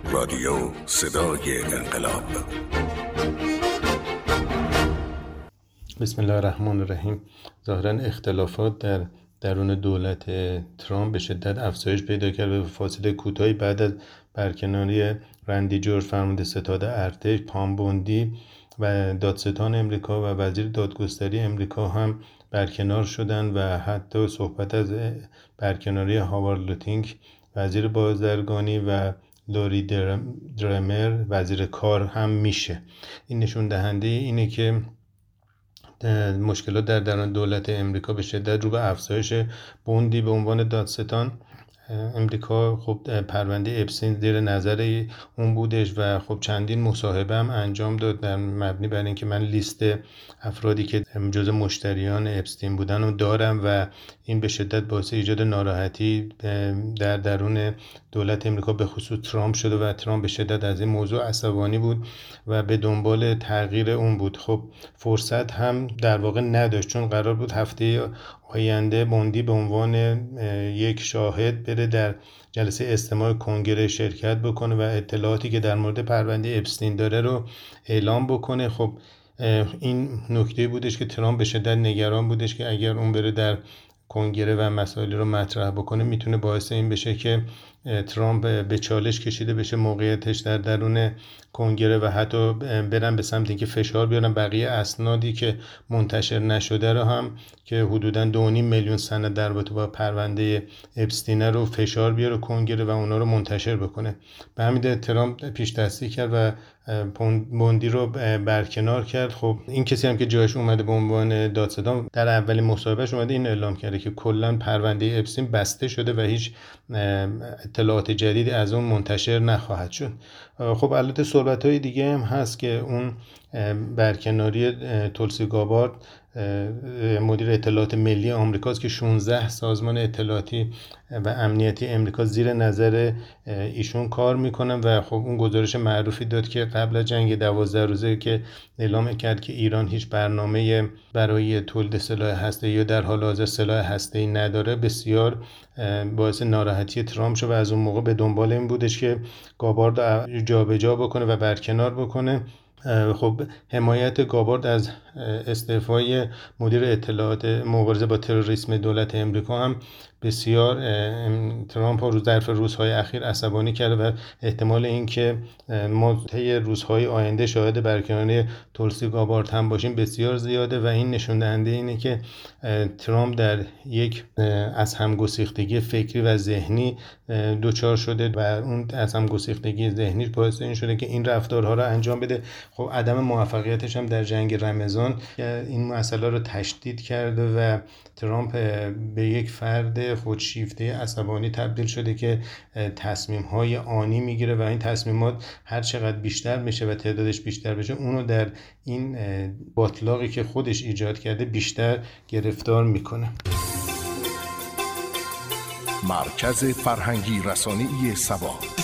رادیو صدای انقلاب. بسم الله الرحمن الرحیم. ظاهراً اختلافات در درون دولت ترامپ به شدت افزایش پیدا کرد و فاصله کوتاهی بعد از برکناری رندی جورج فرمانده ستاد ارتش، پام بوندی و دادستان امریکا و وزیر دادگستری امریکا هم برکنار شدند و حتی صحبت از برکناری هاوارد لوتینگ وزیر بازرگانی و لوری درمر وزیر کار هم میشه. این نشون دهنده اینه که مشکلات در درون دولت امریکا به شدت رو به افزایش. بوندی به عنوان دادستان امریکا خب پرونده اپستین زیر نظر اون بودش و خب چندین مصاحبه هم انجام داد در مبنی بر اینکه من لیست افرادی که جزء مشتریان اپستین بودن رو دارم و این به شدت باعث ایجاد ناراحتی در درون دولت امریکا به خصوص ترامپ شده و ترامپ به شدت از این موضوع عصبانی بود و به دنبال تغییر اون بود. خب فرصت هم در واقع نداشت چون قرار بود هفته آینده بوندی به عنوان یک شاهد بره در جلسه استماع کنگره شرکت بکنه و اطلاعاتی که در مورد پرونده اپستین داره رو اعلام بکنه. خب این نکته بودش که ترامپ به شدت نگران بودش که اگر اون بره در کنگره و مسائل رو مطرح بکنه میتونه باعث این بشه که ترامپ به چالش کشیده بشه موقعیتش در درون کنگره و حتی برن به سمت اینکه فشار بیارن بقیه اسنادی که منتشر نشده رو هم که حدوداً 2.5 میلیون سند در رابطه با پرونده اپستین رو فشار بیاره کنگره و اونا رو منتشر بکنه. به همین دلیل ترامپ پیش دستی کرد و بوندی رو برکنار کرد. خب این کسی هم که جایش اومده به عنوان دادستان در اولین مصاحبهش اومده این اعلام کرده که کلا پرونده اپستین بسته شده و هیچ اطلاعات جدیدی از اون منتشر نخواهد شد. خب البته صحبت‌های دیگه هم هست که اون برکناری تولسی گابارد مدیر اطلاعات ملی آمریکاست که 16 سازمان اطلاعاتی و امنیتی امریکا زیر نظر ایشون کار میکنن و خب اون گزارش معروفی داد که قبل از جنگ 12 روزه که اعلام کرد که ایران هیچ برنامه برای تولید سلاح هسته‌ای یا در حال حاضر سلاح هسته‌ای نداره بسیار باعث ناراحتی ترامپ شد و از اون موقع به دنبال این بودش که گابارد جابجا بکنه و برکنار بکنه. خب حمایت گابارد از استعفای مدیر اطلاعات مبارزه با تروریسم دولت امریکا هم بسیار ترامپ رو ظرف روزهای اخیر عصبانی کرده و احتمال اینکه ما طی روزهای آینده شاهد برکناری تولسی گابارد هم باشیم بسیار زیاده و این نشون دهنده اینه که ترامپ در یک از همگسیختگی فکری و ذهنی دچار شده و اون از همگسیختگی ذهنی باعث این شده که این رفتارها رو انجام بده. خب عدم موفقیتش هم در جنگ رمضان این مسئله رو تشدید کرده و ترامپ به یک فرد خودشیفته عصبانی تبدیل شده که تصمیم‌های آنی میگیره و این تصمیمات هر چقدر بیشتر میشه و تعدادش بیشتر بشه اونو در این باطلاقی که خودش ایجاد کرده بیشتر گرفتار میکنه. مرکز فرهنگی رسانه‌ای سبا.